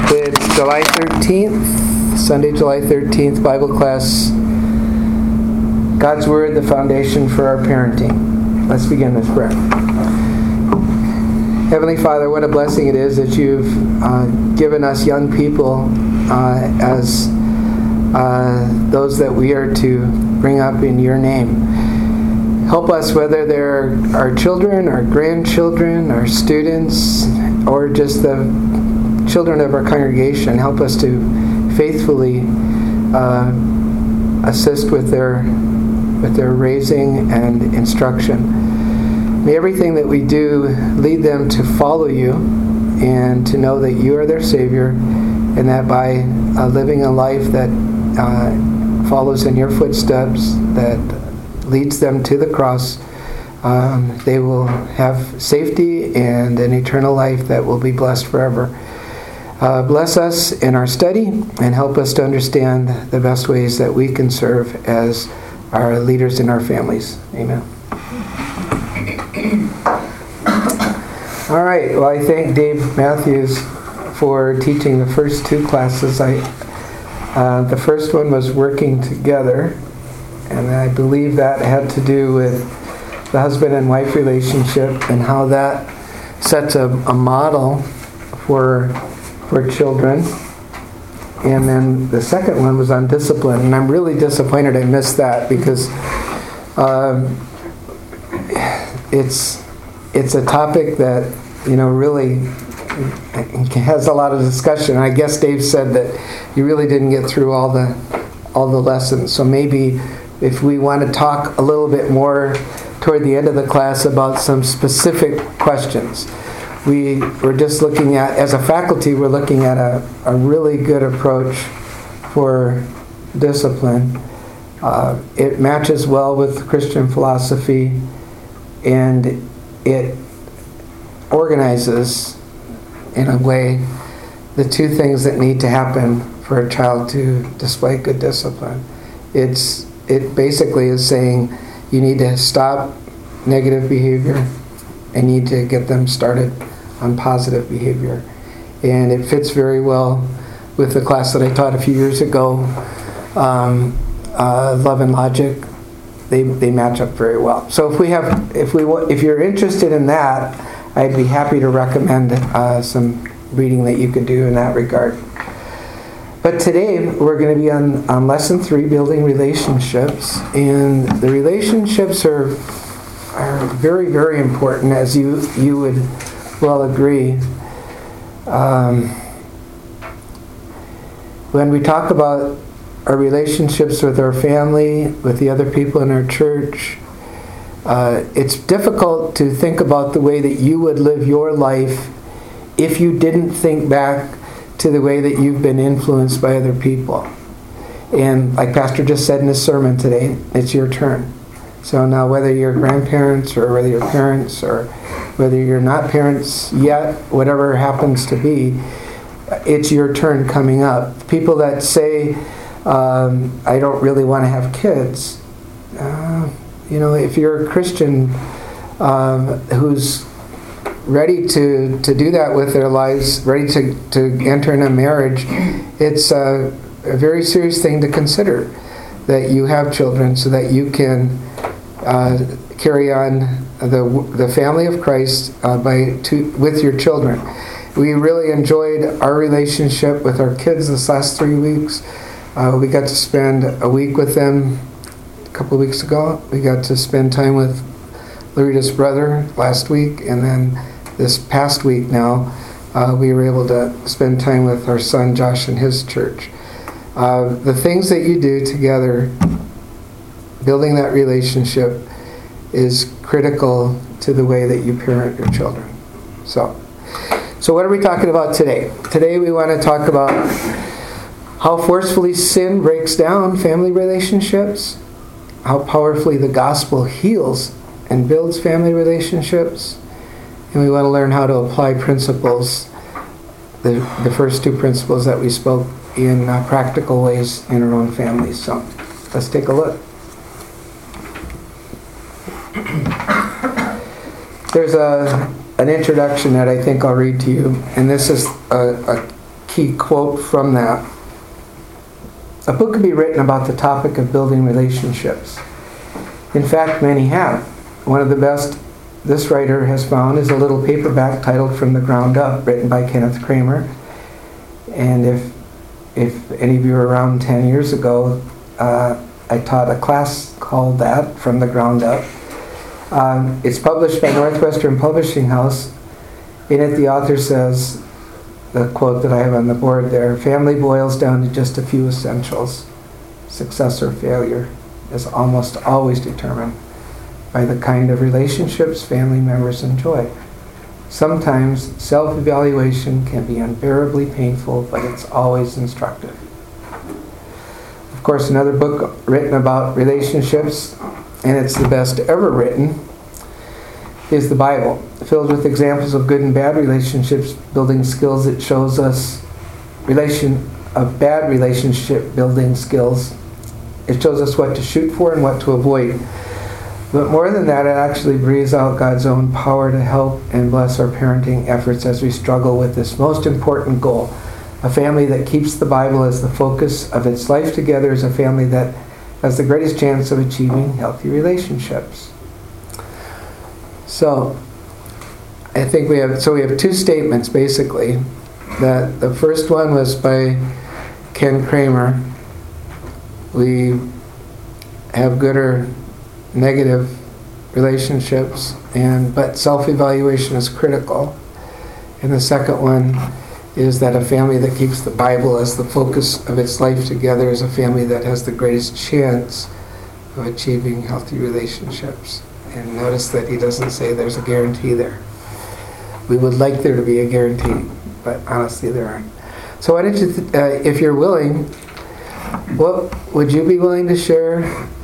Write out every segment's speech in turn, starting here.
It's July 13th, Sunday, July 13th, Bible class. God's Word, the foundation for our parenting. Let's begin with prayer. Heavenly Father, what a blessing it is that you've given us young people as those that we are to bring up in your name. Help us, whether they're our children, our grandchildren, our students, or just the children of our congregation. Help us to faithfully assist with their raising and instruction. May everything that we do lead them to follow you and to know that you are their Savior, and that by living a life that follows in your footsteps, that leads them to the cross, they will have safety and an eternal life that will be blessed forever. Bless us in our study and help us to understand the best ways that we can serve as our leaders in our families. Amen. All right. Well, I thank Dave Matthews for teaching the first two classes. The first one was working together, and I believe that had to do with the husband and wife relationship and how that sets a model for children. And then the second one was on discipline, and I'm really disappointed I missed that because it's a topic that really has a lot of discussion. I guess Dave said that you really didn't get through all the lessons. So maybe if we want to talk a little bit more toward the end of the class about some specific questions. We're just looking at, as a faculty, we're looking at a really good approach for discipline. It matches well with Christian philosophy, and it organizes, in a way, the two things that need to happen for a child to display good discipline. It basically is saying you need to stop negative behavior and need to get them started on positive behavior. And it fits very well with the class that I taught a few years ago, Love and Logic. They match up very well. So if you're interested in that, I'd be happy to recommend some reading that you could do in that regard. But today we're going to be on lesson 3, building relationships, and the relationships are very, very important, as you would well agree. When we talk about our relationships with our family, with the other people in our church, it's difficult to think about the way that you would live your life if you didn't think back to the way that you've been influenced by other people. And like Pastor just said in his sermon today, it's your turn. So now whether you're grandparents or whether you're parents or whether you're not parents yet, whatever happens to be, it's your turn coming up. People that say, I don't really want to have kids, if you're a Christian who's ready to do that with their lives, ready to enter in a marriage, it's a very serious thing to consider, that you have children so that you can carry on the family of Christ with your children. We really enjoyed our relationship with our kids this last 3 weeks. We got to spend a week with them a couple of weeks ago. We got to spend time with Larita's brother last week, and then this past week now we were able to spend time with our son Josh and his church. The things that you do together, building that relationship, is critical to the way that you parent your children. So what are we talking about today? Today we want to talk about how forcefully sin breaks down family relationships, how powerfully the gospel heals and builds family relationships, and we want to learn how to apply principles, the first two principles that we spoke, in practical ways in our own families. So let's take a look. There's an introduction that I think I'll read to you, and this is a key quote from that. A book could be written about the topic of building relationships. In fact, many have. One of the best this writer has found is a little paperback titled From the Ground Up, written by Kenneth Kramer. And if any of you were around 10 years ago, I taught a class called that, From the Ground Up. It's published by Northwestern Publishing House. In it, the author says, the quote that I have on the board there, family boils down to just a few essentials. Success or failure is almost always determined by the kind of relationships family members enjoy. Sometimes self-evaluation can be unbearably painful, but it's always instructive. Of course, another book written about relationships, and it's the best ever written, is the Bible, filled with examples of good and bad relationships, building skills. It shows us bad relationship building skills. It shows us what to shoot for and what to avoid. But more than that, it actually breathes out God's own power to help and bless our parenting efforts as we struggle with this most important goal. A family that keeps the Bible as the focus of its life together is a family that has the greatest chance of achieving healthy relationships. So, I think we have two statements basically. That the first one was by Ken Kramer. We have good or negative relationships, but self-evaluation is critical. And the second one is that a family that keeps the Bible as the focus of its life together is a family that has the greatest chance of achieving healthy relationships. And notice that he doesn't say there's a guarantee there. We would like there to be a guarantee, but honestly there aren't. So why don't you, if you're willing, what would you be willing to share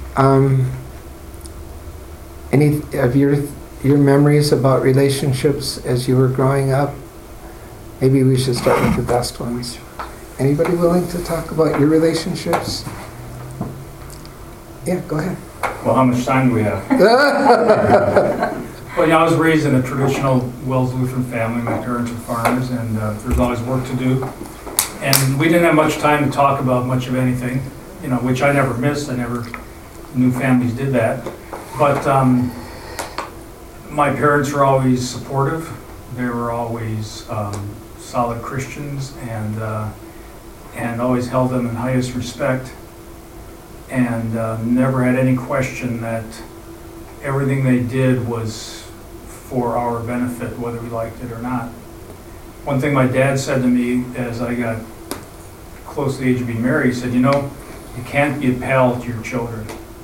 any of your memories about relationships as you were growing up? Maybe we should start with the best ones. Anybody willing to talk about your relationships? Yeah, go ahead. Well, how much time do we have? Well, I was raised in a traditional Wells Lutheran family. My parents were farmers, and there's always work to do. And we didn't have much time to talk about much of anything, which I never missed. I never knew families did that. But my parents were always supportive. They were always solid Christians, and always held them in highest respect. And never had any question that everything they did was for our benefit, whether we liked it or not. One thing my dad said to me as I got close to the age of being married, he said, you can't be a pal to your children.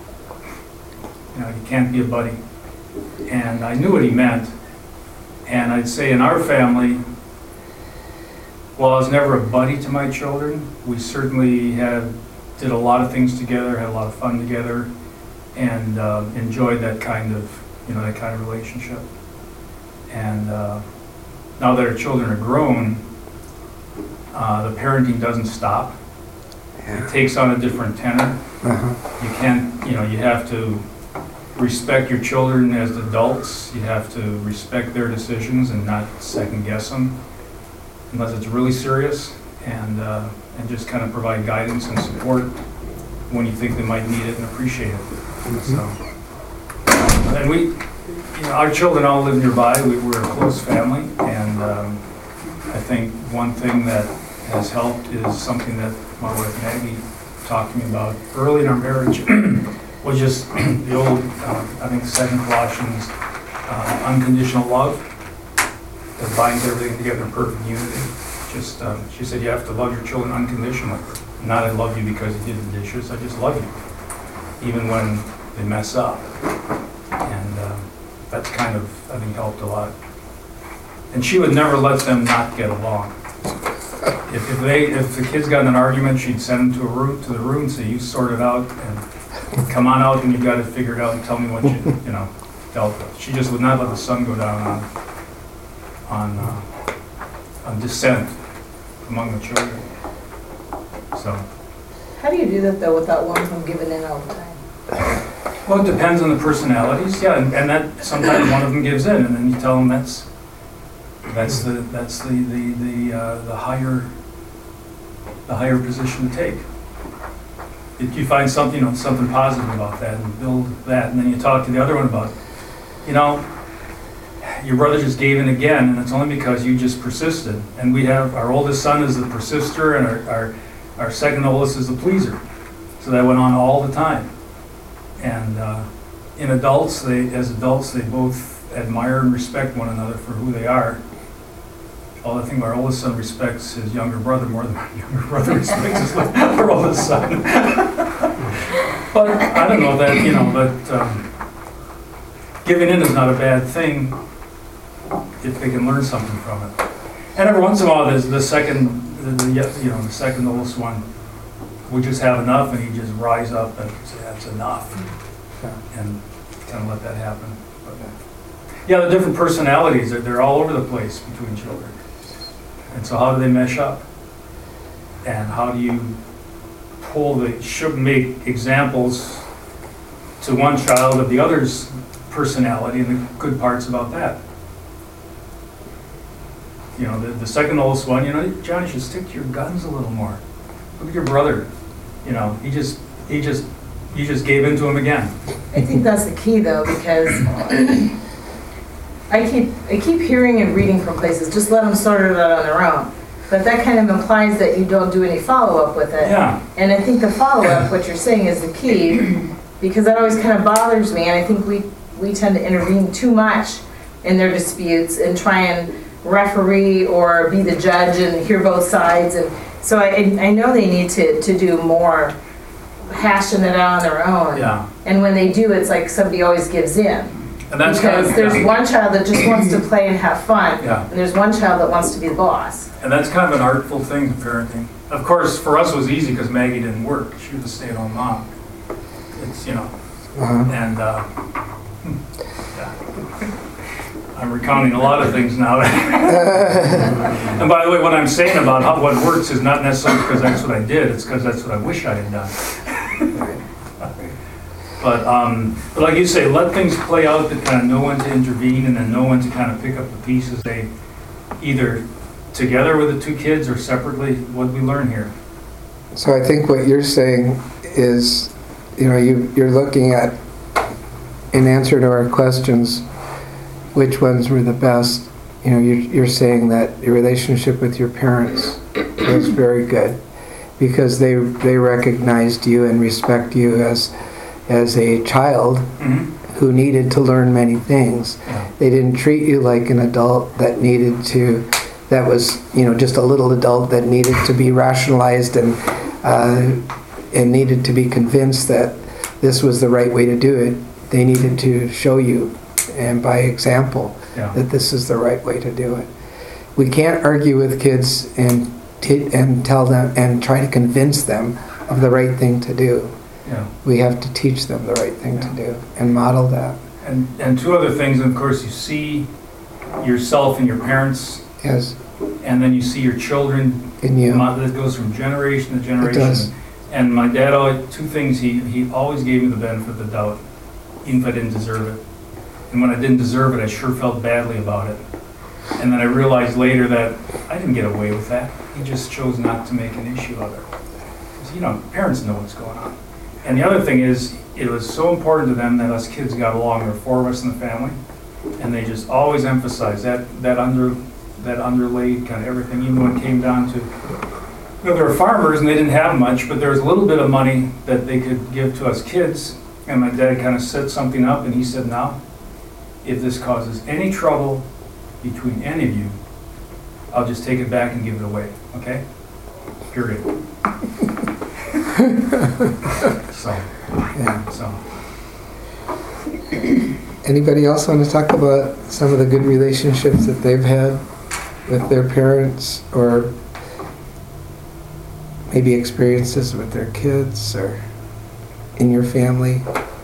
You can't be a buddy. And I knew what he meant. And I'd say in our family, while I was never a buddy to my children, we certainly did a lot of things together, had a lot of fun together, and enjoyed that kind of relationship. And now that our children are grown, the parenting doesn't stop. Yeah. It takes on a different tenor. Uh-huh. You can't, you have to respect your children as adults. You have to respect their decisions and not second guess them, unless it's really serious, and just kind of provide guidance and support when you think they might need it and appreciate it. Mm-hmm. So, and we, our children all live nearby. We're a close family, and I think one thing that has helped is something that my wife Maggie talked to me about early in our marriage, was just the old, I think, 2 Colossians, unconditional love that binds everything together in perfect unity. Just, she said, you have to love your children unconditionally. Not I love you because you did the dishes, I just love you, even when they mess up. And that's kind of, I think, helped a lot. And she would never let them not get along. If the kids got in an argument, she'd send them to the room and say, you sort it out, and come on out and you've got it figured out and tell me what you dealt with. She just would not let the sun go down on dissent among the children. So. How do you do that though without one of them giving in all the time? Well, it depends on the personalities, yeah, and that sometimes one of them gives in, and then you tell them that's the higher the higher position to take. If you find something, something positive about that and build that, and then you talk to the other one about, your brother just gave in again, and it's only because you just persisted. And we have, our oldest son is the persister, and our second oldest is the pleaser. So that went on all the time. And as adults, they both admire and respect one another for who they are. Although I think our oldest son respects his younger brother more than my younger brother respects our oldest son. But I don't know that, but giving in is not a bad thing if they can learn something from it. And every once in a while, there's the second oldest one would just have enough, and he'd just rise up and say, "That's enough," and kind of let that happen. But, yeah, the different personalities, they're all over the place between children. And so how do they mesh up? And how do you should make examples to one child of the other's personality and the good parts about that? The second oldest one, John, you should stick to your guns a little more. Look at your brother. You just gave in to him again. I think that's the key, though, because I keep hearing and reading from places, just let them sort it out on their own. But that kind of implies that you don't do any follow-up with it. Yeah. And I think the follow-up, what you're saying, is the key, because that always kind of bothers me, and I think we tend to intervene too much in their disputes and try and referee or be the judge and hear both sides. And so I know they need to do more hashing it out on their own. Yeah. And when they do, it's like somebody always gives in. And that's because there's one child that just wants to play and have fun, Yeah. and there's one child that wants to be the boss. And that's kind of an artful thing, parenting. Of course, for us it was easy because Maggie didn't work. She was a stay-at-home mom. It's, and yeah. I'm recounting a lot of things now. And by the way, what I'm saying about what works is not necessarily because that's what I did, it's because that's what I wish I had done. But like you say, let things play out, that kind of know when to intervene and then know when to kind of pick up the pieces. They either together with the two kids or separately. What did we learn here? So I think what you're saying is, you're looking at, in answer to our questions, which ones were the best. You're saying that your relationship with your parents was very good because they recognized you and respect you as a child who needed to learn many things. Yeah. They didn't treat you like an adult that was just a little adult that needed to be rationalized and needed to be convinced that this was the right way to do it. They needed to show you, and by example, that this is the right way to do it. We can't argue with kids and tell them and try to convince them of the right thing to do. Yeah. We have to teach them the right thing to do and model that. And two other things, and of course, you see yourself in your parents. Yes. And then you see your children. In you. That goes from generation to generation. It does. And my dad two things, he always gave me the benefit of the doubt, even if I didn't deserve it. And when I didn't deserve it, I sure felt badly about it. And then I realized later that I didn't get away with that. He just chose not to make an issue of it. Because, parents know what's going on. And the other thing is, it was so important to them that us kids got along. There were 4 of us in the family, and they just always emphasized that underlaid kind of everything, even when it came down to, they were farmers and they didn't have much, but there was a little bit of money that they could give to us kids. And my dad kind of set something up, and he said, "Now, if this causes any trouble between any of you, I'll just take it back and give it away, okay? Period." So. Anybody else want to talk about some of the good relationships that they've had with their parents, or maybe experiences with their kids or in your family?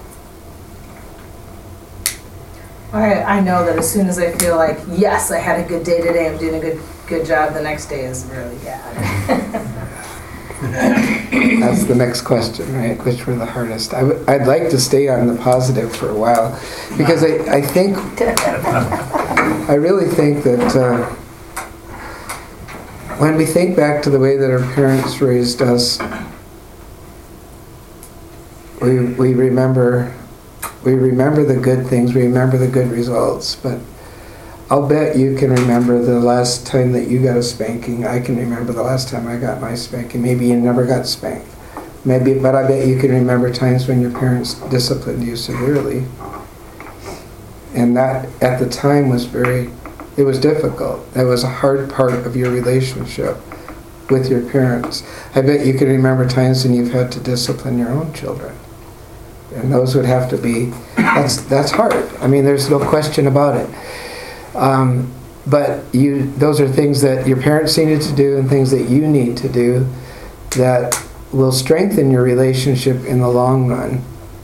I know that as soon as I feel like, yes, I had a good day today, I'm doing a good job, the next day is really bad. That's the next question, right? Which were the hardest? I'd like to stay on the positive for a while, because I think, I really think that when we think back to the way that our parents raised us, we remember the good things, we remember the good results, but I'll bet you can remember the last time that you got a spanking. I can remember the last time I got my spanking. Maybe you never got spanked. Maybe, but I bet you can remember times when your parents disciplined you severely. And that, at the time, it was difficult. That was a hard part of your relationship with your parents. I bet you can remember times when you've had to discipline your own children. And those would have to be, that's hard. I mean, there's no question about it. But those are things that your parents needed to do and things that you need to do that will strengthen your relationship in the long run,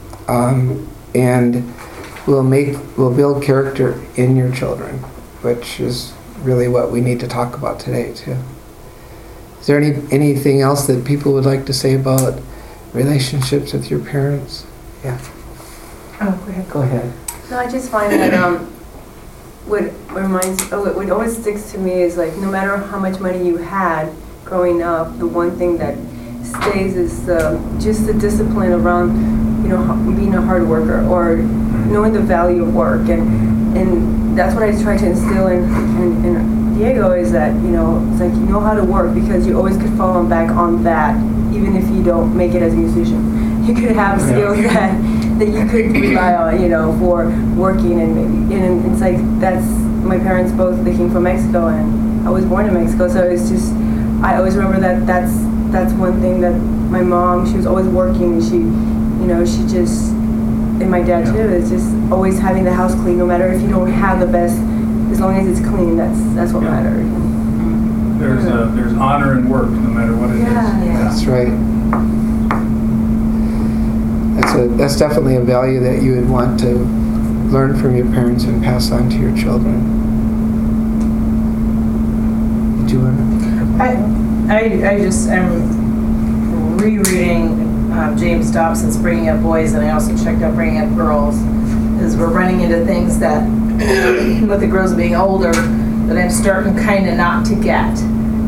and will build character in your children, which is really what we need to talk about today too. Is there anything else that people would like to say about relationships with your parents? Yeah. Oh, go ahead. Go ahead. No, I just find that what always sticks to me is like no matter how much money you had growing up, the one thing that stays is just the discipline around, being a hard worker or knowing the value of work, and that's what I try to instill in Diego is that it's like you know how to work because you always could fall back on that even if you don't make it as a musician. You could have skills that you could rely on, for working and it's like that's my parents both they came from Mexico and I was born in Mexico, so it's just I always remember that's one thing that my mom, she was always working, and she just, and my dad too, is just always having the house clean, no matter if you don't have the best, as long as it's clean, that's what matters. There's honor in work, no matter what it is. Yeah. That's right. That's definitely a value that you would want to learn from your parents and pass on to your children. Did you want to? I just am rereading James Dobson's Bringing Up Boys, and I also checked out Bringing Up Girls, because we're running into things that, with the girls being older, that I'm starting kind of not to get,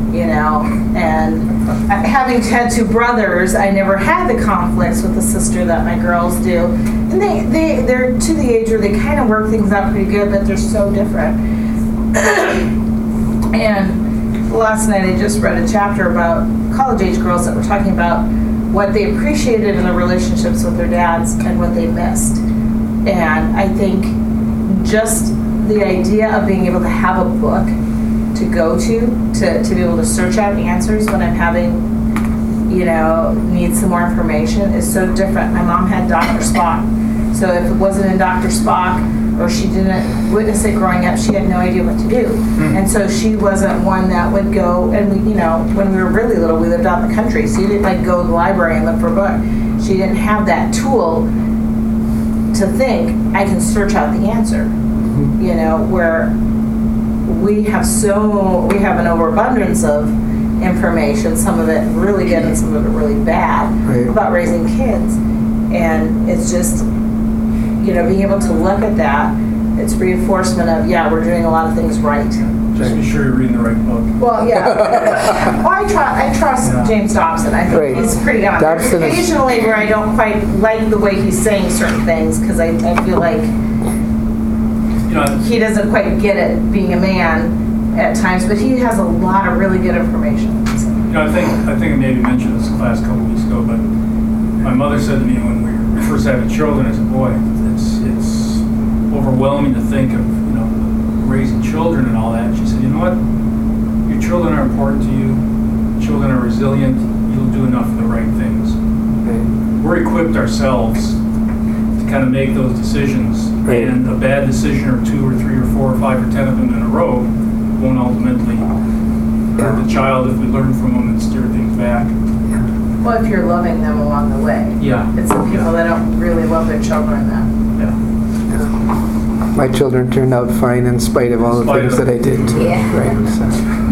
and having had two brothers, I never had the conflicts with the sister that my girls do, and they're to the age where they kind of work things out pretty good, but they're so different. And last night I just read a chapter about college-age girls that were talking about what they appreciated in their relationships with their dads and what they missed. And I think just the idea of being able to have a book to go to be able to search out answers when I'm having, need some more information is so different. My mom had Dr. Spock. So if it wasn't in Dr. Spock, or she didn't witness it growing up, she had no idea what to do. And so she wasn't one that would go, and when we were really little, we lived out in the country, so you didn't go to the library and look for a book. She didn't have that tool to think, I can search out the answer. Where we have an overabundance of information, some of it really good and some of it really bad, right, about raising kids. And it's just, being able to look at that, it's reinforcement of, we're doing a lot of things right. Just be sure you're reading the right book. Well, yeah. Well, I trust James Dobson. I think he's pretty good. Occasionally where I don't quite like the way he's saying certain things, because I feel like he doesn't quite get it being a man at times, but he has a lot of really good information. So. I think I maybe mentioned this class a couple weeks ago, but my mother said to me when we were first having children as a boy, it's overwhelming to think of raising children and all that. She said, you know what? Your children are important to you. Children are resilient. You'll do enough of the right things. Okay. We're equipped ourselves to kind of make those decisions, and a bad decision or two or three or four or five or 10 of them in a row won't ultimately hurt the child if we learn from them and steer things back. Well, if you're loving them along the way. Yeah. It's the people that don't really love their children then. My children turned out fine in spite of all the things that I did too. Yeah. Right. So.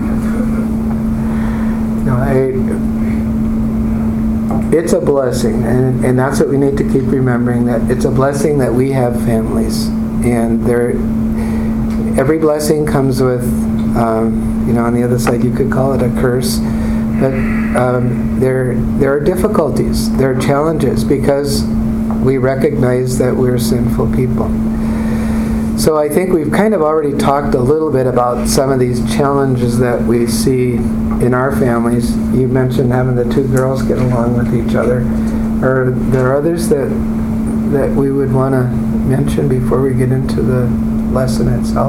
It's a blessing, and that's what we need to keep remembering, that it's a blessing that we have families, and every blessing comes with On the other side, you could call it a curse. But there are difficulties, there are challenges, because we recognize that we're sinful people. So I think we've kind of already talked a little bit about some of these challenges that we see in our families. You mentioned having the two girls get along with each other. Are there others that we would want to mention before we get into the lesson itself?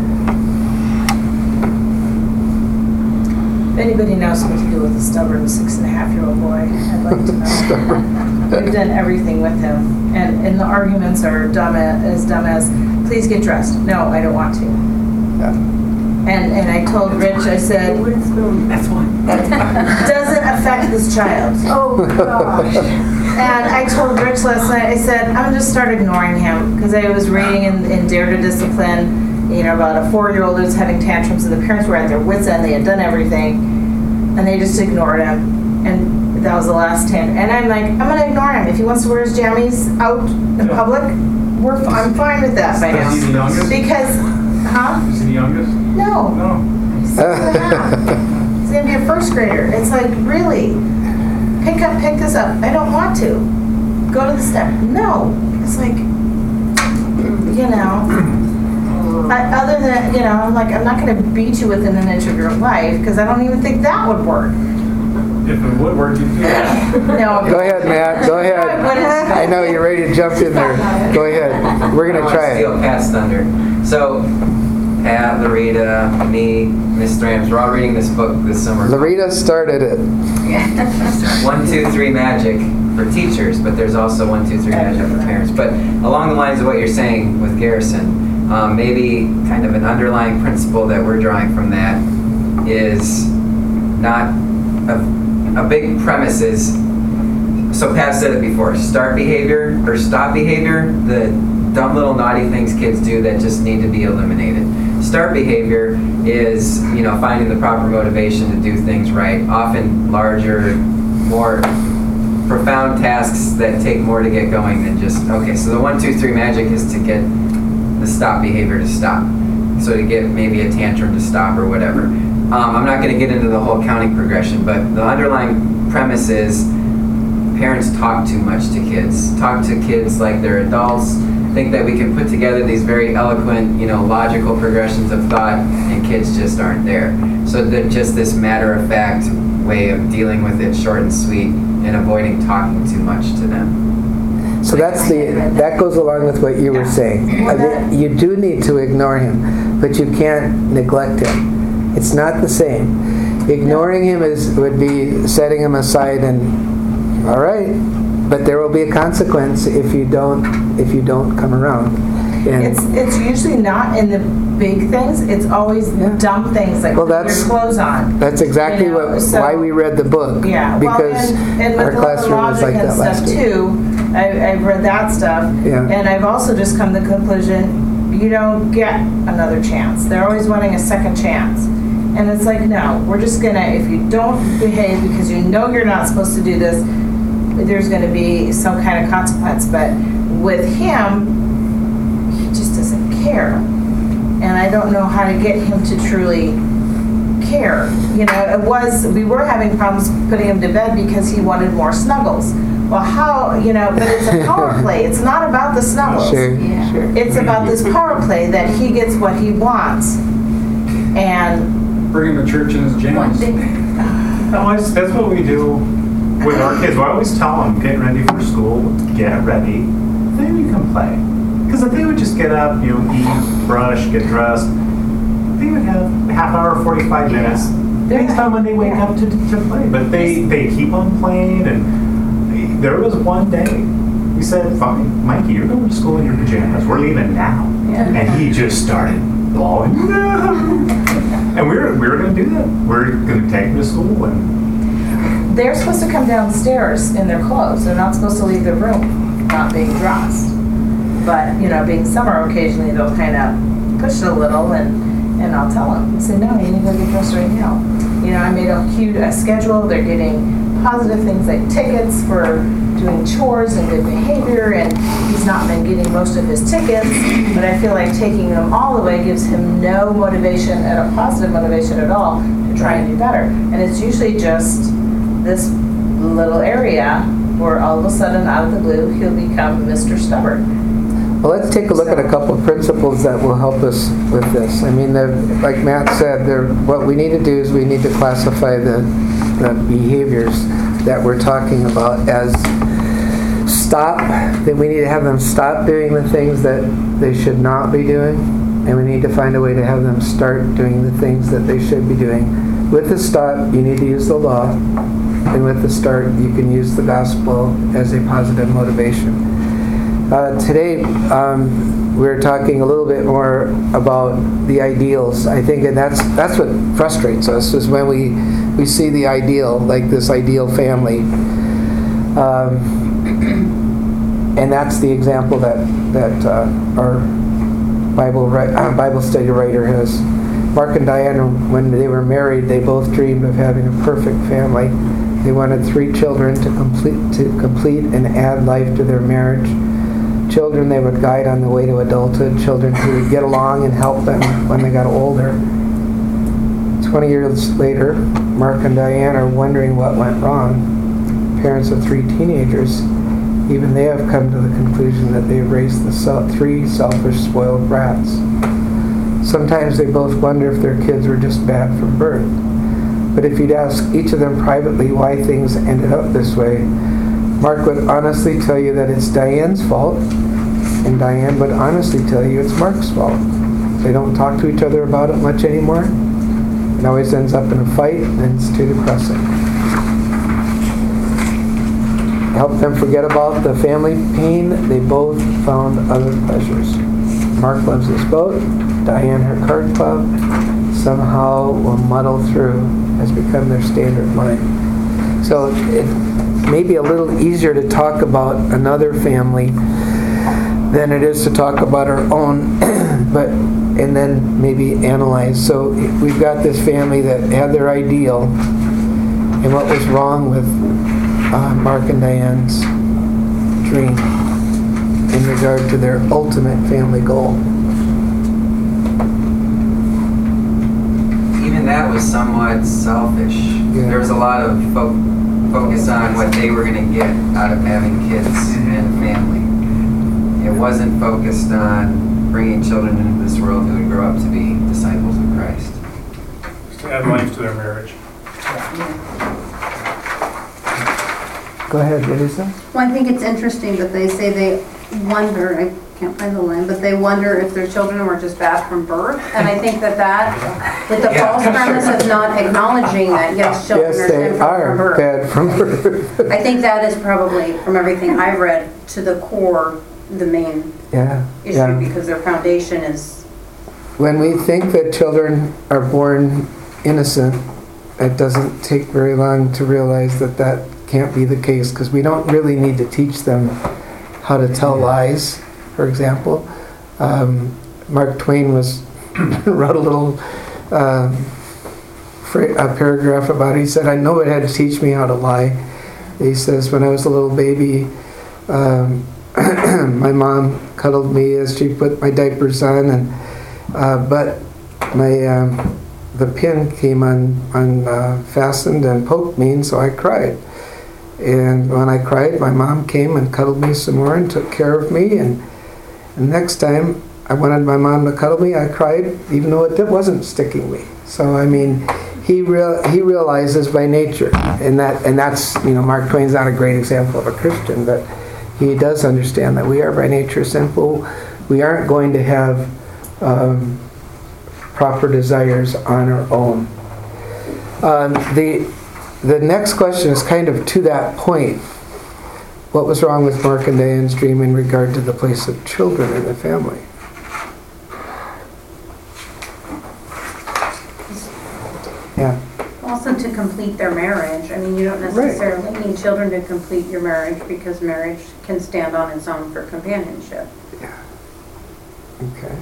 If anybody knows what to do with a stubborn 6.5-year-old boy, I'd like to know. We've done everything with him, and the arguments are dumb as, please get dressed. No, I don't want to. Yeah. And I told Rich, I said, That's one. doesn't affect this child. Oh, gosh. And I told Rich last night, I said, I'm going to just start ignoring him, because I was reading in Dare to Discipline, about a 4-year-old who's having tantrums, and the parents were at their wits' end. They had done everything, and they just ignored him. And that was the last tantrum. And I'm like, I'm going to ignore him. If he wants to wear his jammies out in public, I'm fine with that by now. Is he the youngest? Because, Is he the youngest? No. No. He's 6.5. He's going to be a first grader. It's like, really? Pick this up. I don't want to. Go to the step. No. It's like, other than, I'm like, I'm not going to beat you within an inch of your life, because I don't even think that would work. If it would work, you'd do that. No. Go ahead, Matt. Go ahead. I know you're ready to jump in there. Go ahead. We're going to try Steal it. Pat's thunder. So, Pat, Larita, me, Miss Thrams, we're all reading this book this summer. Larita started it. 1, 2, 3 Magic for teachers, but there's also 1, 2, 3 Magic for parents. But along the lines of what you're saying with Garrison, maybe kind of an underlying principle that we're drawing from that is not a big premise is, so Pat said it before, start behavior or stop behavior, the dumb little naughty things kids do that just need to be eliminated. Start behavior is, finding the proper motivation to do things right, often larger, more profound tasks that take more to get going than just, okay, so the 1, 2, 3 Magic is to get the stop behavior to stop. So to get maybe a tantrum to stop or whatever. I'm not going to get into the whole counting progression, but the underlying premise is parents talk too much to kids. Talk to kids like they're adults. Think that we can put together these very eloquent, logical progressions of thought, and kids just aren't there. So they're just this matter-of-fact way of dealing with it, short and sweet, and avoiding talking too much to them. So that goes along with what you were saying. You do need to ignore him, but you can't neglect him. It's not the same. Ignoring him would be setting him aside and, all right, but there will be a consequence if you don't come around. And it's usually not in the big things. It's always dumb things like putting your clothes on. That's exactly why we read the book. Yeah, because and our with classroom was like that last week. Too. I've read that stuff, and I've also just come to the conclusion you don't get another chance. They're always wanting a second chance, and it's like, no, we're just gonna. If you don't behave because you're not supposed to do this, there's going to be some kind of consequence. But with him, he just doesn't care, and I don't know how to get him to truly care. We were having problems putting him to bed because he wanted more snuggles. Well, how, but it's a power play. It's not about the snuggles. Sure. It's about this power play that he gets what he wants. And Bring him to church in his jammies. That's what we do with our kids. We always tell them, get ready for school, get ready, then you can play. Because if they would just get up, eat, brush, get dressed, they would have a half hour, 45 minutes based on when they wake up to play. But they keep on playing, and there was one day we said, fine, Mikey, you're going to school in your pajamas. We're leaving now. Yeah. And he just started bawling, no! And we were going to do that. We're going to take him to school. And they're supposed to come downstairs in their clothes. They're not supposed to leave their room not being dressed. But, being summer, occasionally they'll kind of push it a little, and I'll tell them. I say, no, you need to go get dressed right now. I made a schedule. They're getting positive things like tickets for doing chores and good behavior, and he's not been getting most of his tickets, but I feel like taking them all away gives him no motivation, and a positive motivation at all, to try and do better. And it's usually just this little area where all of a sudden, out of the blue, he'll become Mr. Stubborn. Well, let's take a look at a couple of principles that will help us with this. I mean, like Matt said, what we need to do is we need to classify the behaviors that we're talking about as stop. Then we need to have them stop doing the things that they should not be doing, and we need to find a way to have them start doing the things that they should be doing. With the stop, you need to use the law, and with the start, you can use the gospel as a positive motivation. Today, we're talking a little bit more about the ideals. I think, and that's what frustrates us, is when we see the ideal, like this ideal family, and that's the example that our Bible study writer has. Mark and Diane, when they were married, they both dreamed of having a perfect family. They wanted 3 children to complete and add life to their marriage. Children they would guide on the way to adulthood, children who would get along and help them when they got older. 20 years later, Mark and Diane are wondering what went wrong. Parents of 3 teenagers, even they have come to the conclusion that they've raised the 3 selfish, spoiled brats. Sometimes they both wonder if their kids were just bad from birth. But if you'd ask each of them privately why things ended up this way, Mark would honestly tell you that it's Diane's fault, and Diane would honestly tell you it's Mark's fault. They don't talk to each other about it much anymore. It always ends up in a fight, and it's too depressing. Help them forget about the family pain. They both found other pleasures. Mark loves his boat, Diane her card club. Somehow will muddle through has become their standard line. So it may be a little easier to talk about another family than it is to talk about our own, and then maybe analyze. So we've got this family that had their ideal, and what was wrong with Mark and Diane's dream in regard to their ultimate family goal. Even that was somewhat selfish. Yeah. There was a lot of focus on what they were going to get out of having kids and family. It wasn't focused on bringing children into this world who would grow up to be disciples of Christ. To add life to their marriage. Go ahead, Elisa. Well, I think it's interesting that they say they wonder, I can't find the line, but they wonder if their children were just bad from birth. And I think that with the false premise of not acknowledging that, yes, children Yes, they from are birth. bad from birth. I think that is probably, from everything I've read, to the core, the main issue, because their foundation is... When we think that children are born innocent, it doesn't take very long to realize that that can't be the case, because we don't really need to teach them how to tell lies, for example. Mark Twain wrote a little a paragraph about it. He said, "I know it had to teach me how to lie." He says, when I was a little baby, my mom cuddled me as she put my diapers on, and but the pin came unfastened and poked me, and so I cried. And when I cried, my mom came and cuddled me some more and took care of me. And next time I wanted my mom to cuddle me, I cried, even though it wasn't sticking me. So I mean, he realizes by nature, and that's Mark Twain's not a great example of a Christian, but he does understand that we are by nature sinful. We aren't going to have proper desires on our own. The next question is kind of to that point. What was wrong with Mark and Diane's dream in regard to the place of children in the family? Yeah. Also to complete their marriage. I mean, you don't necessarily need children to complete your marriage, because marriage can stand on its own for companionship. Yeah. Okay.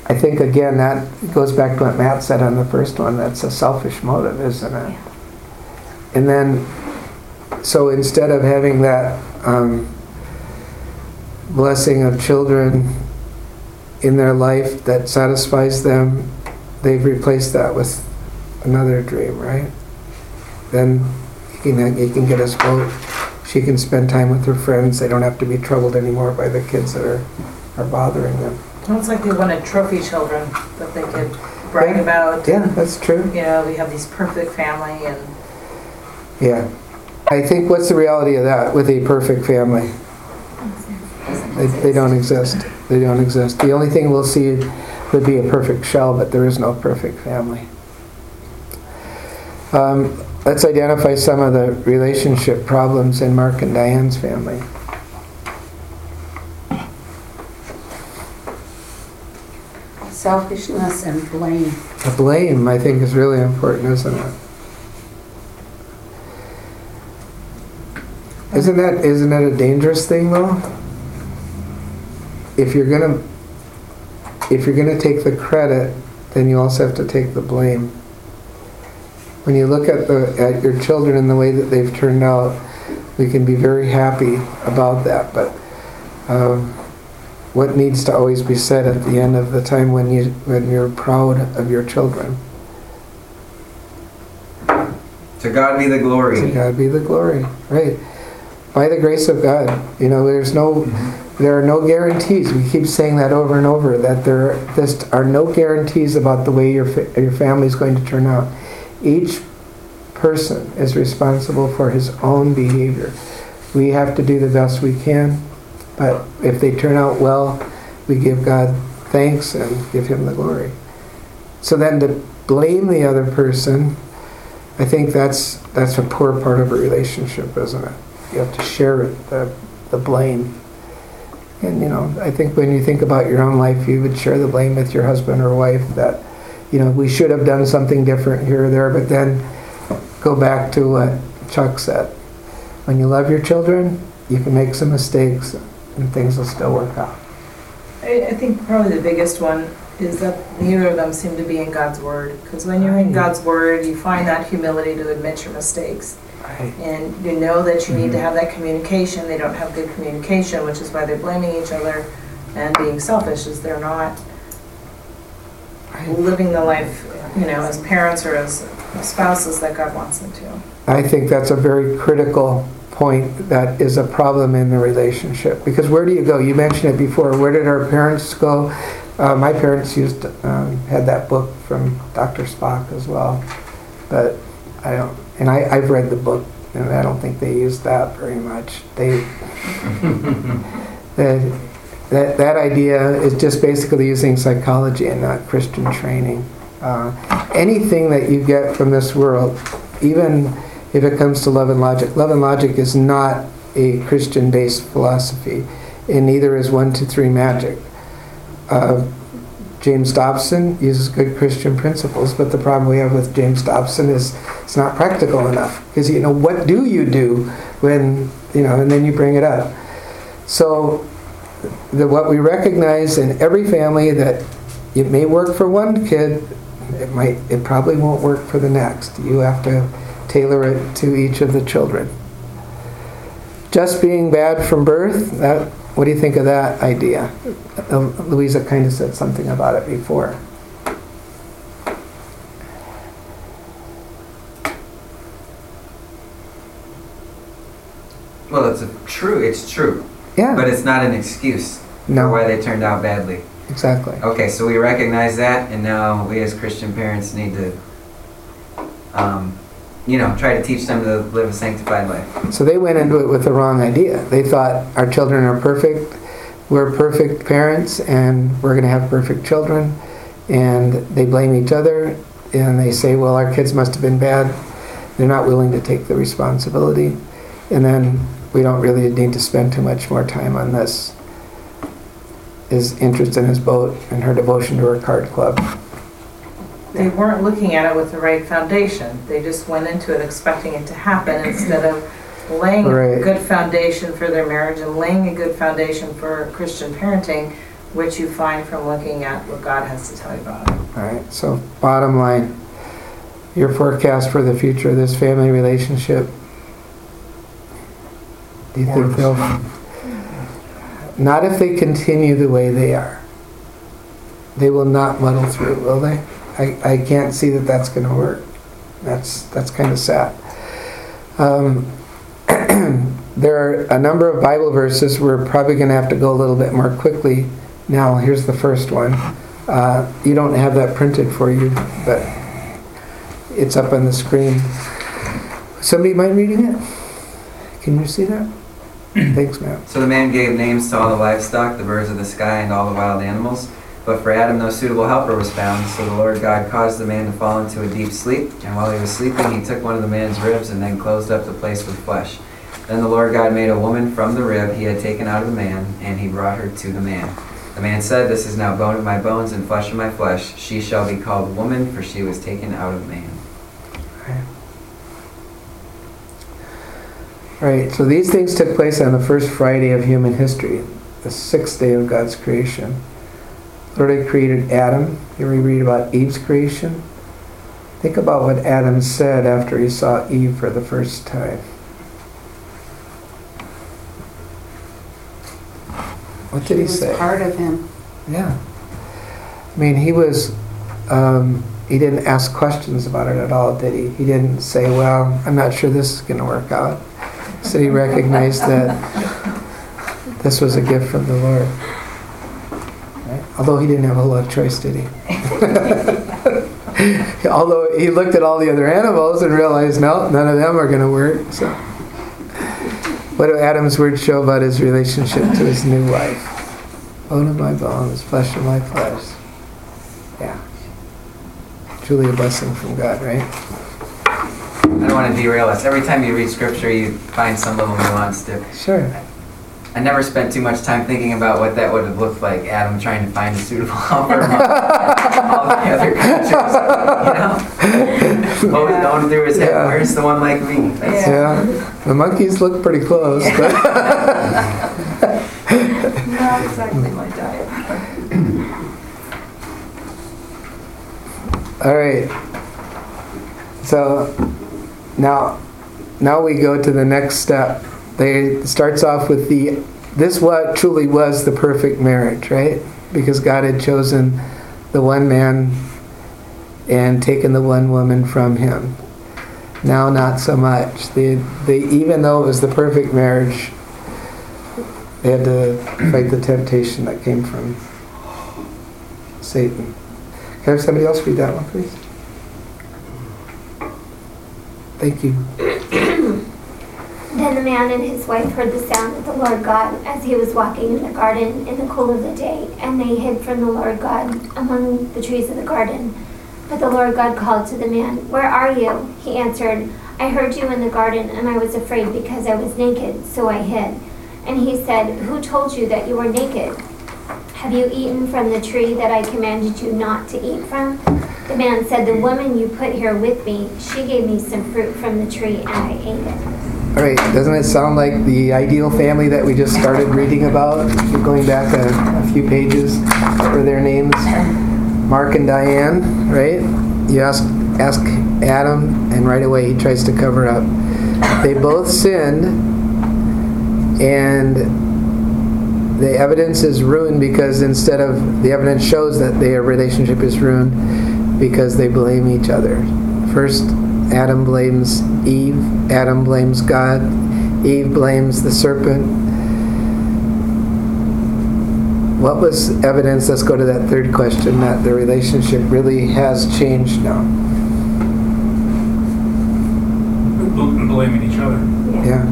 I think, again, that goes back to what Matt said on the first one. That's a selfish motive, isn't it? And then, so instead of having that blessing of children in their life that satisfies them, they've replaced that with another dream, right? Then he can get his boat. She can spend time with her friends. They don't have to be troubled anymore by the kids that are bothering them. It's like they wanted trophy children that they could brag about. Yeah, that's true. You know, we have these perfect family and... Yeah. I think what's the reality of that with a perfect family? They don't exist. They don't exist. The only thing we'll see would be a perfect shell, but there is no perfect family. Let's identify some of the relationship problems in Mark and Diane's family. Selfishness and blame. The blame, I think, is really important, isn't it? Isn't that a dangerous thing, though? If you're gonna take the credit, then you also have to take the blame. When you look at your children and the way that they've turned out, we can be very happy about that. But what needs to always be said at the end of the time when you're proud of your children? To God be the glory. To God be the glory, right? By the grace of God, you know, there are no guarantees. We keep saying that over and over, that there are no guarantees about the way your family is going to turn out. Each person is responsible for his own behavior. We have to do the best we can, but if they turn out well, we give God thanks and give Him the glory. So then to blame the other person, I think that's a poor part of a relationship, isn't it? You have to share the blame. And, you know, I think when you think about your own life, you would share the blame with your husband or wife that, you know, we should have done something different here or there, but then go back to what Chuck said. When you love your children, you can make some mistakes and things will still work out. I think probably the biggest one is that neither of them seem to be in God's Word. Because when you're in God's Word, you find that humility to admit your mistakes. Right. And you know that you need to have that communication. They don't have good communication, which is why they're blaming each other and being selfish, is they're not living the life, you know, as parents or as spouses that God wants them to. I think that's a very critical point that is a problem in the relationship. Because where do you go? You mentioned it before. Where did our parents go? My parents had that book from Dr. Spock as well. But I've read the book, and I don't think they used that very much. That idea is just basically using psychology and not Christian training. Anything that you get from this world, even if it comes to love and logic is not a Christian-based philosophy, and neither is 1, 2, 3 magic. James Dobson uses good Christian principles, but the problem we have with James Dobson is it's not practical enough. Because, you know, what do you do when, you know, and then you bring it up. So what we recognize in every family, that it may work for one kid, it probably won't work for the next. You have to tailor it to each of the children. Just being bad from birth, what do you think of that idea? Louisa kind of said something about it before. Well, it's true. Yeah. But it's not an excuse No. for why they turned out badly. Exactly. Okay, so we recognize that, and now we as Christian parents need to, try to teach them to live a sanctified life. So they went into it with the wrong idea. They thought our children are perfect, we're perfect parents, and we're going to have perfect children. And they blame each other, and they say, well, our kids must have been bad. They're not willing to take the responsibility. And then we don't really need to spend too much more time on this. His interest in his boat and her devotion to her card club. They weren't looking at it with the right foundation. They just went into it expecting it to happen instead of laying Right. a good foundation for their marriage and laying a good foundation for Christian parenting. what you find from looking at what God has to tell you about it. All right, so bottom line, your forecast for the future of this family relationship, do you think they'll... Not if they continue the way they are. They will not muddle through, will they? I can't see that that's going to work. That's kind of sad. There are a number of Bible verses. We're probably going to have to go a little bit more quickly. Now, here's the first one. You don't have that printed for you, but it's up on the screen. Somebody mind reading it? Can you see that? Thanks, Matt. So the man gave names to all the livestock, the birds of the sky, and all the wild animals. But for Adam no suitable helper was found, so the Lord God caused the man to fall into a deep sleep. And while he was sleeping, he took one of the man's ribs and then closed up the place with flesh. Then the Lord God made a woman from the rib he had taken out of the man, and he brought her to the man. The man said, "This is now bone of my bones and flesh of my flesh. She shall be called woman, for she was taken out of man." Right, so these things took place on the first Friday of human history, the sixth day of God's creation. The Lord had created Adam. Here we read about Eve's creation. Think about what Adam said after he saw Eve for the first time. What did he say? It was part of him. Yeah. I mean, he didn't ask questions about it at all, did he? He didn't say, well, I'm not sure this is going to work out. So he recognized that this was a gift from the Lord. Right? Although he didn't have a whole lot of choice, did he? Although he looked at all the other animals and realized, no, none of them are going to work. So, what do Adam's words show about his relationship to his new wife? Bone of my bones, flesh of my flesh. Yeah. Truly a blessing from God, right? I don't want to derail us. Every time you read scripture, you find some little nuance to. Sure. I never spent too much time thinking about what that would have looked like, Adam trying to find a suitable helper among all the other creatures. What was going through his head? Yeah. Where's the one like me? That's- Yeah. The monkeys look pretty close, but Not exactly my diet. all right. So now we go to the next step. It starts off with this what truly was the perfect marriage, right? Because God had chosen the one man and taken the one woman from him. Now not so much. They even though it was the perfect marriage, they had to fight the temptation that came from Satan. Can I have somebody else read that one, please? Thank you. Then the man and his wife heard the sound of the Lord God as he was walking in the garden in the cool of the day, and they hid from the Lord God among the trees of the garden. But the Lord God called to the man, "Where are you?" He answered, "I heard you in the garden, and I was afraid because I was naked, so I hid." And he said, "Who told you that you were naked? Have you eaten from the tree that I commanded you not to eat from?" The man said, "The woman you put here with me, she gave me some fruit from the tree, and I ate it." All right, doesn't it sound like the ideal family that we just started reading about? You're going back a few pages. What were their names? Mark and Diane, right? You ask Adam, and right away he tries to cover up. They both sinned, and the evidence is ruined because the evidence shows that their relationship is ruined because they blame each other. First, Adam blames Eve. Adam blames God. Eve blames the serpent. What was evidence? Let's go to that third question, that the relationship really has changed now. Blaming each other. Yeah.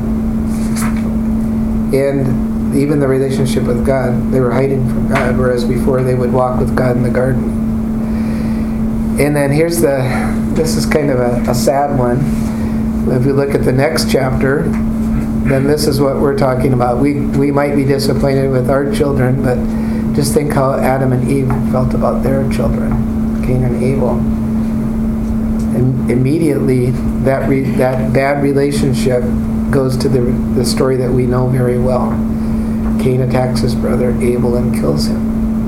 And even the relationship with God, they were hiding from God, whereas before they would walk with God in the garden. And then this is kind of a sad one. If we look at the next chapter, then this is what we're talking about. We might be disappointed with our children, but just think how Adam and Eve felt about their children, Cain and Abel. And immediately that bad relationship goes to the story that we know very well. Cain attacks his brother Abel and kills him.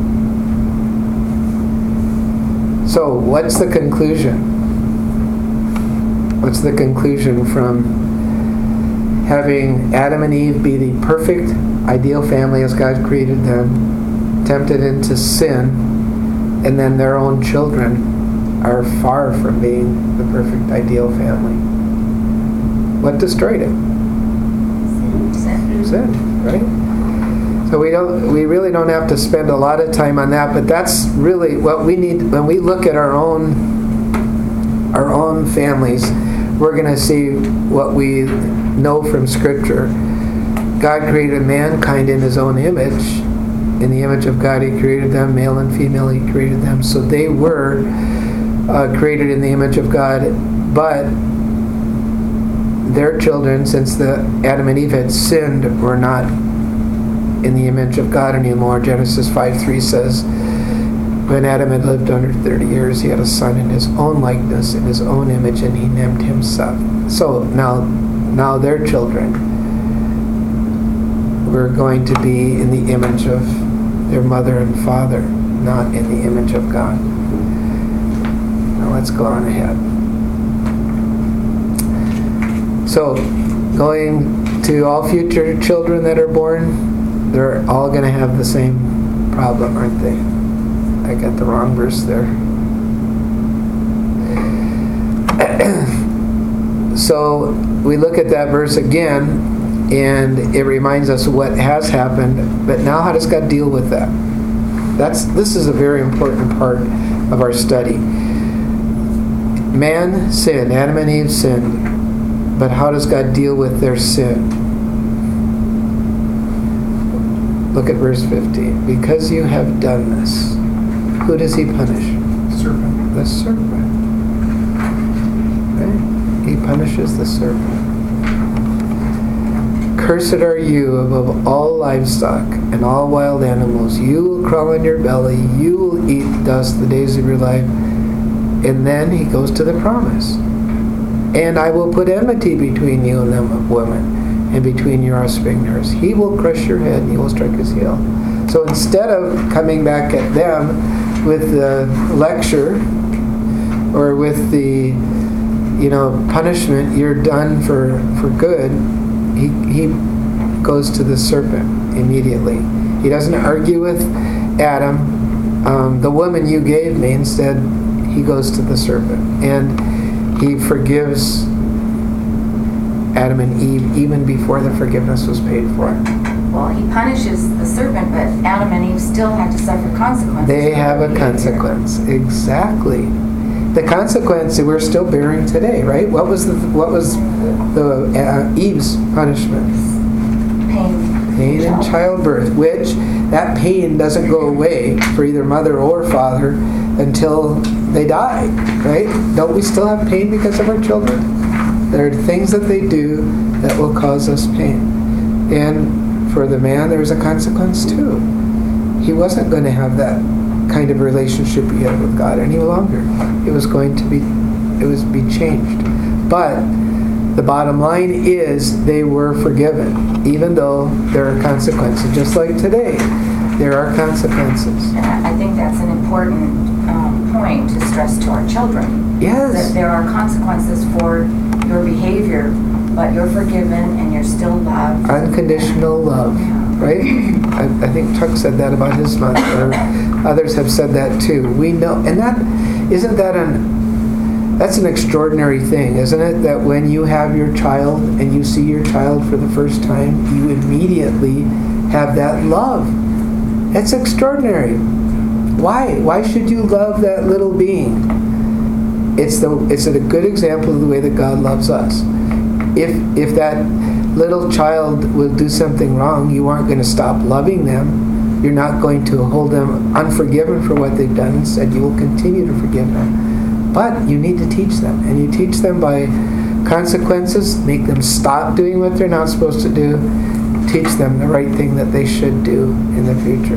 So what's the conclusion? What's the conclusion from having Adam and Eve be the perfect, ideal family as God created them, tempted into sin, and then their own children are far from being the perfect, ideal family? What destroyed it? Sin, right? So we really don't have to spend a lot of time on that, but that's really what we need when we look at our own families. We're going to see what we know from Scripture. God created mankind in His own image. In the image of God He created them, male and female He created them. So they were created in the image of God, but their children, since Adam and Eve had sinned, were not in the image of God anymore. Genesis 5:3 says, when Adam had lived under 30 years, he had a son in his own likeness, in his own image, and he named him Seth. So now their children were going to be in the image of their mother and father, not in the image of God. Now let's go on ahead. So, going to all future children that are born, they're all going to have the same problem, aren't they? I got the wrong verse there. So we look at that verse again, and it reminds us of what has happened. But now, how does God deal with that? This is a very important part of our study. Man sinned. Adam and Eve sinned. But how does God deal with their sin? Look at verse 15. Because you have done this, who does He punish? Serpent. The serpent. Right? He punishes the serpent. Cursed are you above all livestock and all wild animals. You will crawl on your belly. You will eat dust the days of your life. And then He goes to the promise. And I will put enmity between you and the woman, and between your offspring and hers. He will crush your head, and you will strike his heel. So instead of coming back at them with the lecture or with the punishment, you're done for good, he goes to the serpent immediately. He doesn't argue with Adam, the woman you gave me. Instead, he goes to the serpent, and He forgives Adam and Eve even before the forgiveness was paid for. Well, He punishes the serpent, but Adam and Eve still have to suffer consequences. They have a consequence. Exactly. The consequence that we're still bearing today, right? What was Eve's punishment? Pain in childbirth, which that pain doesn't go away for either mother or father until they die, right? Don't we still have pain because of our children? There are things that they do that will cause us pain. And for the man, there's a consequence too. He wasn't going to have that kind of relationship he had with God any longer. It was be changed. But the bottom line is they were forgiven, even though there are consequences. Just like today, there are consequences. And I think that's an important point to stress to our children. Yes. That there are consequences for your behavior, but you're forgiven and you're still loved. Unconditional love, right? I think Chuck said that about his mother, or others have said that too. We know, and that's an extraordinary thing, isn't it? That when you have your child and you see your child for the first time, you immediately have that love. It's extraordinary. Why? Why should you love that little being? It's a good example of the way that God loves us. If that little child will do something wrong, you aren't going to stop loving them. You're not going to hold them unforgiven for what they've done. Instead, you will continue to forgive them. But you need to teach them. And you teach them by consequences. Make them stop doing what they're not supposed to do. Teach them the right thing that they should do in the future.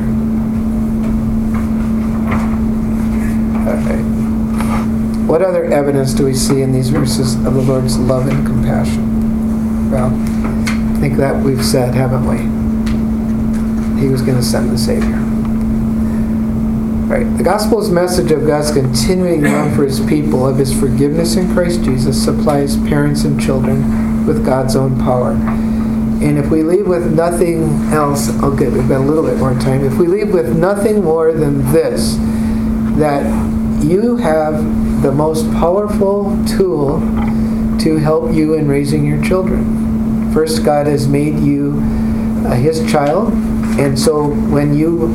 Okay. What other evidence do we see in these verses of the Lord's love and compassion? Well, I think that we've said, haven't we? He was going to send the Savior. Right. The gospel's message of God's continuing love for his people, of his forgiveness in Christ Jesus, supplies parents and children with God's own power. And if we leave with nothing else, okay, we've got a little bit more time. If we leave with nothing more than this, that you have the most powerful tool to help you in raising your children. First, God has made you his child, and so when you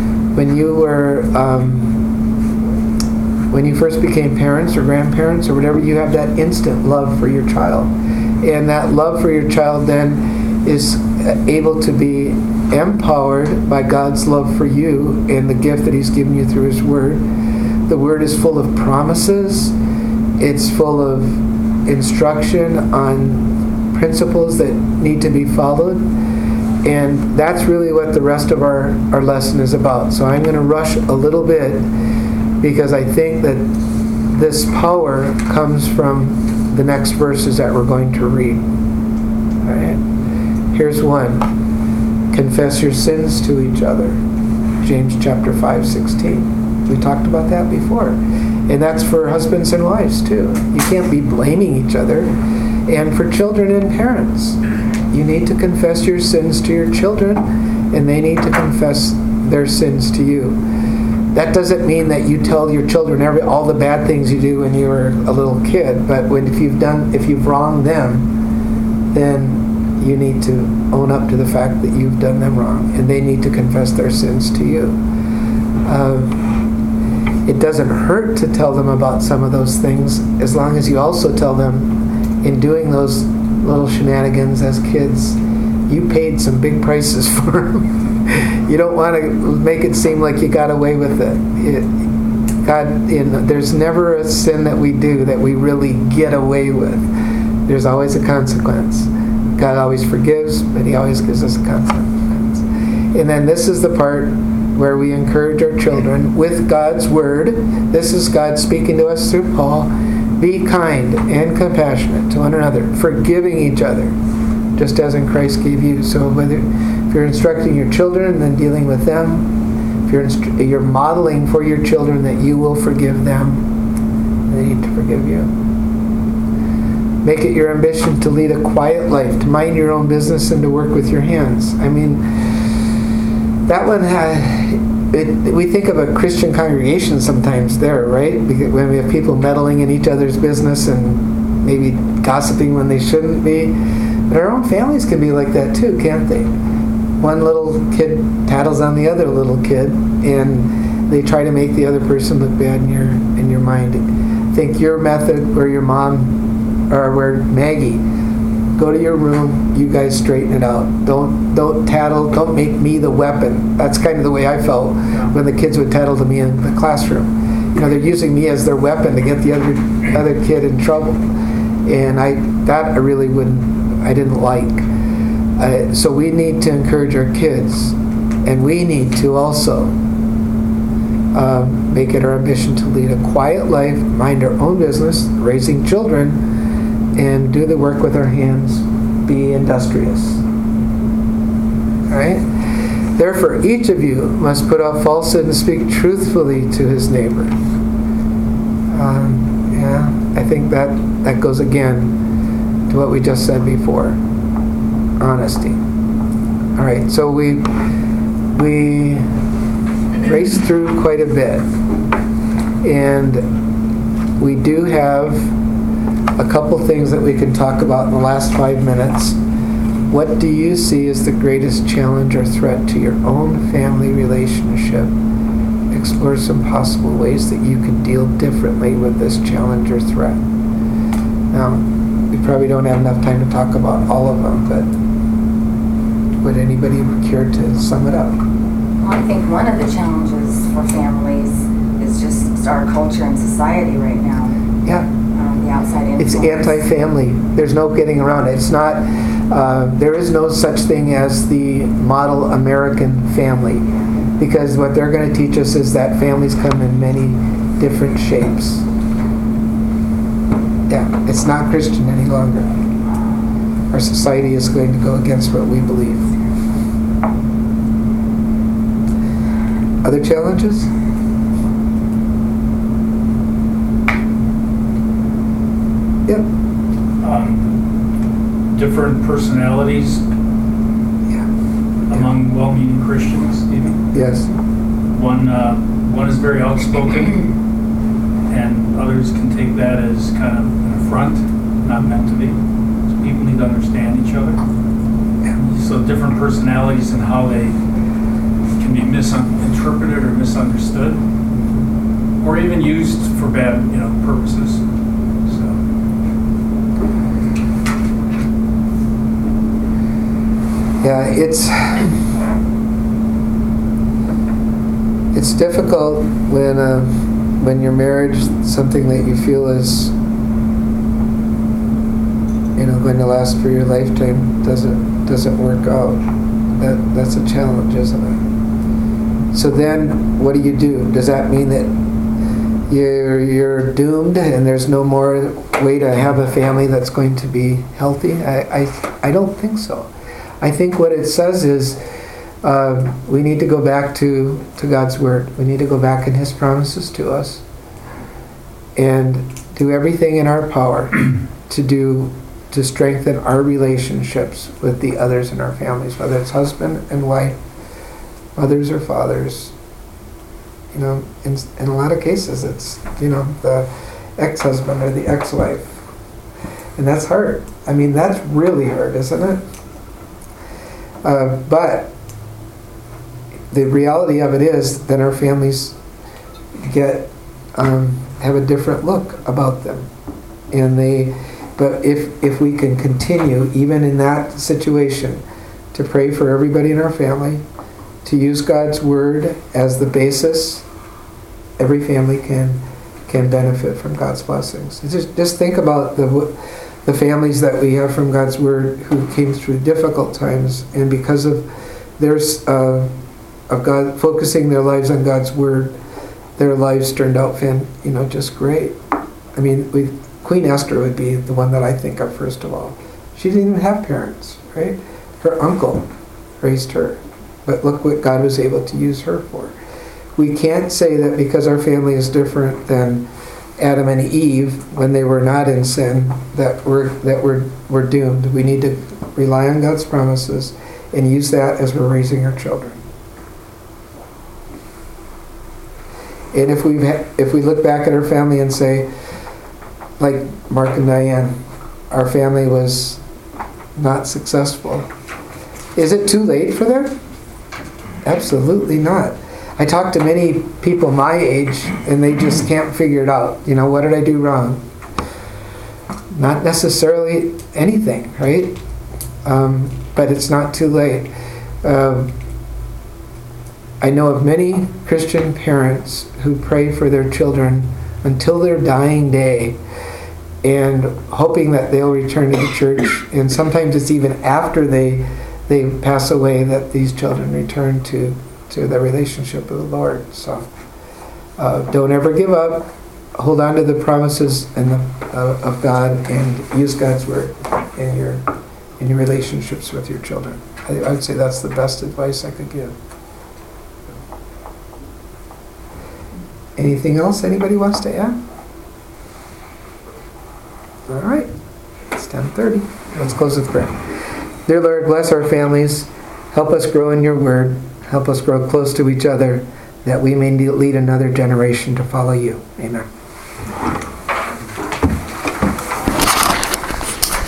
first became parents or grandparents or whatever, you have that instant love for your child, and that love for your child then is able to be empowered by God's love for you and the gift that he's given you through his word. The word is full of promises. It's full of instruction on principles that need to be followed. And that's really what the rest of our lesson is about. So I'm going to rush a little bit because I think that this power comes from the next verses that we're going to read. All right? Here's one. Confess your sins to each other. James chapter 5:16. We talked about that before. And that's for husbands and wives too. You can't be blaming each other. And for children and parents, you need to confess your sins to your children, and they need to confess their sins to you. That doesn't mean that you tell your children all the bad things you do when you were a little kid, but if you've wronged them, then you need to own up to the fact that you've done them wrong, and they need to confess their sins to you. It doesn't hurt to tell them about some of those things, as long as you also tell them, in doing those little shenanigans as kids, you paid some big prices for them. You don't want to make it seem like you got away with it. There's never a sin that we do that we really get away with. There's always a consequence. God always forgives, but he always gives us a consequence. And then this is the part where we encourage our children with God's word. This is God speaking to us through Paul. Be kind and compassionate to one another, forgiving each other, just as in Christ gave you. So if you're instructing your children, then dealing with them. If you're modeling for your children that you will forgive them, they need to forgive you. Make it your ambition to lead a quiet life, to mind your own business and to work with your hands. I mean, that one we think of a Christian congregation sometimes there, right? Because when we have people meddling in each other's business and maybe gossiping when they shouldn't be. But our own families can be like that too, can't they? One little kid tattles on the other little kid, and they try to make the other person look bad in your mind. Think your method, where your mom, or where Maggie, go to your room, you guys straighten it out. Don't tattle, don't make me the weapon. That's kind of the way I felt when the kids would tattle to me in the classroom. They're using me as their weapon to get the other kid in trouble. And I didn't like. So we need to encourage our kids, and we need to also make it our ambition to lead a quiet life, mind our own business, raising children, and do the work with our hands, be industrious. All right? Therefore, each of you must put off falsehood and speak truthfully to his neighbor. I think that goes again to what we just said before. Honesty. All right, so we raced through quite a bit, and we do have a couple things that we can talk about in the last 5 minutes. What do you see as the greatest challenge or threat to your own family relationship? Explore some possible ways that you can deal differently with this challenge or threat. Now, we probably don't have enough time to talk about all of them, but would anybody care to sum it up? Well, I think one of the challenges for families is just our culture and society right now. Yeah. The outside influence. It's anti-family. There's no getting around it. It's not. There is no such thing as the model American family, because what they're going to teach us is that families come in many different shapes. Yeah, it's not Christian any longer. Our society is going to go against what we believe. Other challenges? Yep. Different personalities Yeah. among well-meaning Christians, even. Yes. One is very outspoken, and others can take that as kind of an affront, not meant to be. So people need to understand each other. So different personalities and how they can be misinterpreted or misunderstood, or even used for bad, purposes. So. Yeah, it's difficult when your marriage, something that you feel is going to last for your lifetime, doesn't work out. That's a challenge, isn't it? So then, what do you do? Does that mean that you're doomed and there's no more way to have a family that's going to be healthy? I don't think so. I think what it says is we need to go back to God's Word. We need to go back in His promises to us and do everything in our power to strengthen our relationships with the others in our families, whether it's husband and wife, mothers or fathers. In a lot of cases, it's the ex-husband or the ex-wife, and that's hard. I mean, that's really hard, isn't it? But the reality of it is that our families have a different look about them, but if we can continue, even in that situation, to pray for everybody in our family, to use God's Word as the basis, every family can benefit from God's blessings. Just think about the families that we have from God's Word who came through difficult times, and because of of God focusing their lives on God's Word, their lives turned out just great. I mean, Queen Esther would be the one that I think of first of all. She didn't even have parents, right? Her uncle raised her. But look what God was able to use her for. We can't say that because our family is different than Adam and Eve when they were not in sin, that we're doomed. We need to rely on God's promises and use that as we're raising our children. And if we look back at our family and say, like Mark and Diane, our family was not successful, is it too late for them? Absolutely not. I talk to many people my age, and they just can't figure it out. What did I do wrong? Not necessarily anything, right? But it's not too late. I know of many Christian parents who pray for their children until their dying day, and hoping that they'll return to the church. And sometimes it's even after they pass away that these children return to their relationship with the Lord. So don't ever give up. Hold on to the promises of God, and use God's Word in your relationships with your children. I would say that's the best advice I could give. Anything else anybody wants to add? All right. It's 10:30. Let's close with prayer. Dear Lord, bless our families. Help us grow in your Word. Help us grow close to each other, that we may lead another generation to follow you. Amen.